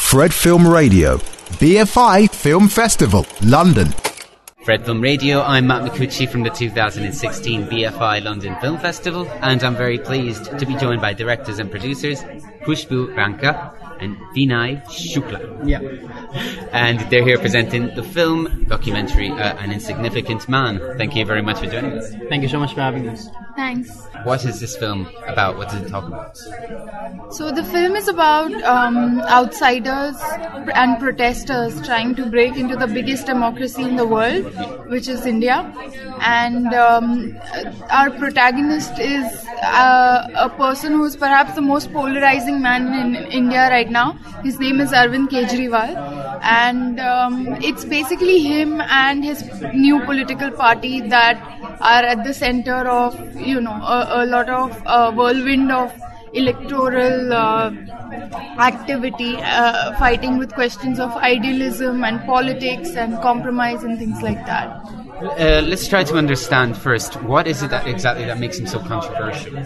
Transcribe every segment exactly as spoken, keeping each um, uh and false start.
Fred Film Radio, B F I Film Festival, London. Fred Film Radio, I'm Matt Micucci from the two thousand sixteen B F I London Film Festival, and I'm very pleased to be joined by directors and producers Khushbu Ranka and Vinay Shukla. Yeah. And they're here presenting the film documentary uh, An Insignificant Man. Thank you very much for joining us. Thank you so much for having us. Thanks. What is this film about? What does it talk about? So the film is about um, outsiders and protesters trying to break into the biggest democracy in the world, which is India. And um, our protagonist is uh, a person who is perhaps the most polarizing man in India right now. His name is Arvind Kejriwal. And um, it's basically him and his new political party that are at the center of, you know, a, a lot of uh, whirlwind of electoral uh, activity, uh, fighting with questions of idealism and politics and compromise and things like that. Uh, let's try to understand first, what is it that exactly that makes him so controversial?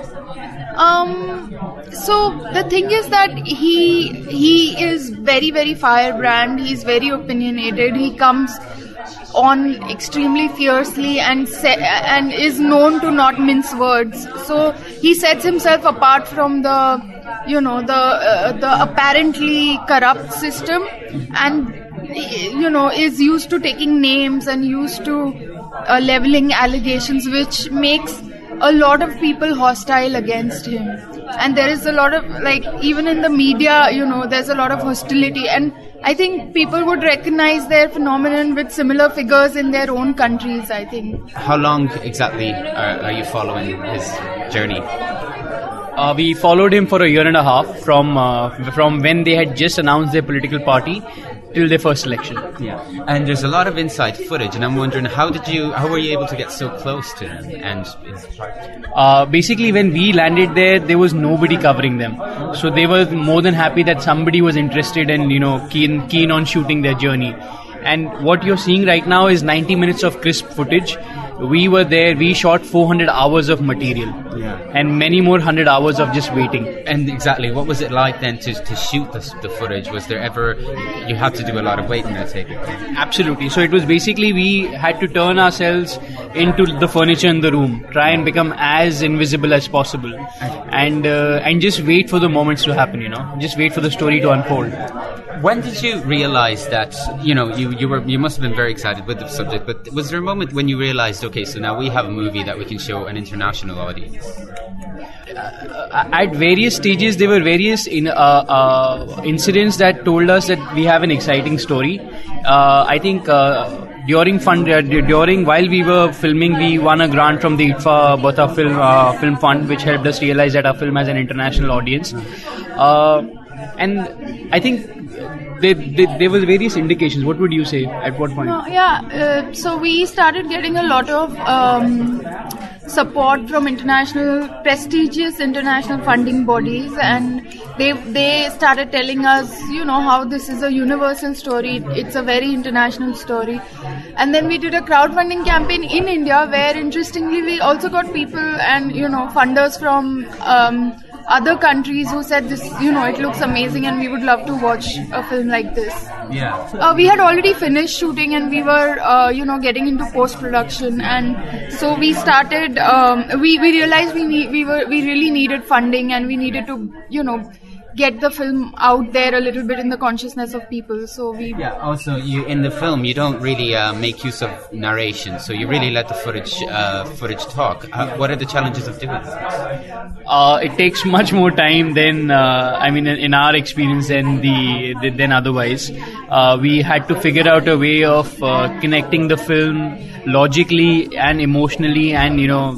Um, so the thing is that he he is very, very firebrand. He's very opinionated. He comes on extremely fiercely and se- and is known to not mince words. So he sets himself apart from the, you know, the uh, the apparently corrupt system, and you know is used to taking names and used to uh, leveling allegations, which makes a lot of people hostile against him. And there is a lot of, like, even in the media, you know, there's a lot of hostility, and I think people would recognize their phenomenon with similar figures in their own countries, I think. How long exactly are, are you following his journey? Uh, we followed him for a year and a half from uh, from when they had just announced their political party till their first election. Yeah, and there's a lot of inside footage, and I'm wondering, how did you, how were you able to get so close to him? And uh, basically, when we landed there, there was nobody covering them, so they were more than happy that somebody was interested and, you know, keen keen on shooting their journey. And what you're seeing right now is ninety minutes of crisp footage. We were there, we shot four hundred hours of material, yeah, and many more one hundred hours of just waiting. And exactly, what was it like then to, to shoot the, the footage? Was there ever, you had to do a lot of waiting, I take it? Absolutely. So it was basically, we had to turn ourselves into the furniture in the room, try and become as invisible as possible, and uh, and just wait for the moments to happen, you know, just wait for the story to unfold. When did you realize that, you know, you, you were you must have been very excited with the subject, but was there a moment when you realized, okay, so now we have a movie that we can show an international audience? Uh, at various stages, there were various in, uh, uh, incidents that told us that we have an exciting story. Uh, I think uh, during fund, uh, during while we were filming, we won a grant from the I T F A Botha Film uh, Film Fund, which helped us realize that our film has an international audience. Uh, and I think there, there, there were various indications. What would you say at what point? No, yeah, uh, so we started getting a lot of um, support from international, prestigious international funding bodies, and they they started telling us, you know, how this is a universal story, it's a very international story. And then we did a crowdfunding campaign in India, where interestingly we also got people and, you know, funders from um, other countries who said this, you know, it looks amazing and we would love to watch a film like this. Yeah. Uh, we had already finished shooting and we were, uh, you know, getting into post-production, and so we started, um, we, we realized we need, we were, we really needed funding, and we needed to, you know, get the film out there a little bit in the consciousness of people. So we yeah also you in the film you don't really uh, make use of narration, so you really let the footage uh, footage talk. Uh, what are the challenges of doing that? Uh, it takes much more time than uh, I mean in, in our experience than the than otherwise. Uh, we had to figure out a way of uh, connecting the film logically and emotionally, and, you know,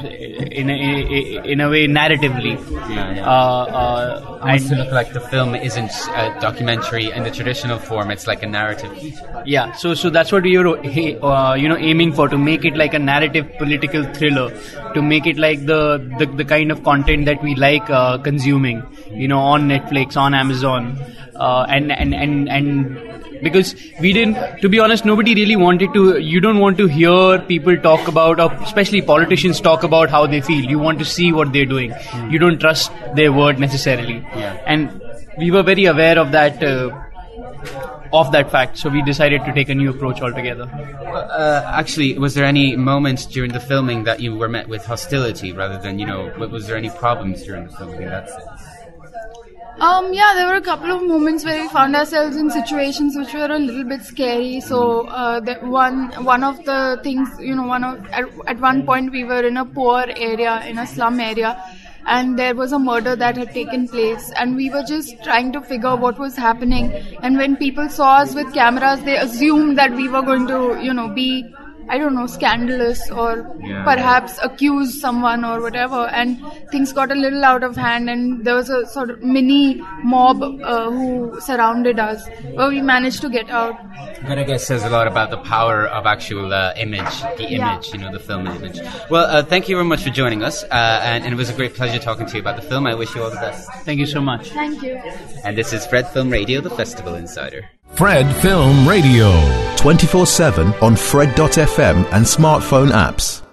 in a, in a way narratively. Yeah, yeah. Uh, uh, and to look like the film isn't a documentary in the traditional form; it's like a narrative. Yeah, so so that's what we were uh, you know aiming for, to make it like a narrative political thriller, to make it like the the, the kind of content that we like uh, consuming, you know, on Netflix, on Amazon, uh, and and and and. Because we didn't, to be honest, nobody really wanted to, you don't want to hear people talk about, or especially politicians talk about how they feel. You want to see what they're doing. Mm. You don't trust their word necessarily. Yeah. And we were very aware of that uh, of that fact, so we decided to take a new approach altogether. Uh, actually, was there any moments during the filming that you were met with hostility rather than, you know, was there any problems during the filming in that sense? Um, yeah, there were a couple of moments where we found ourselves in situations which were a little bit scary. So, uh, the one one of the things, you know, one of at, at one point we were in a poor area, in a slum area, and there was a murder that had taken place, and we were just trying to figure what was happening. And when people saw us with cameras, they assumed that we were going to, you know, be, I don't know, scandalous or yeah. perhaps accuse someone or whatever, and things got a little out of hand, and there was a sort of mini mob uh, who surrounded us, but we managed to get out. That, I guess, says a lot about the power of actual uh, image, the image, Yeah. you know, the film image. Well, uh, thank you very much for joining us, uh, and, and it was a great pleasure talking to you about the film. I wish you all the best. Thank you so much. Thank you. And this is Fred Film Radio, the Festival Insider. Fred Film Radio. twenty-four seven on Fred dot f m and smartphone apps.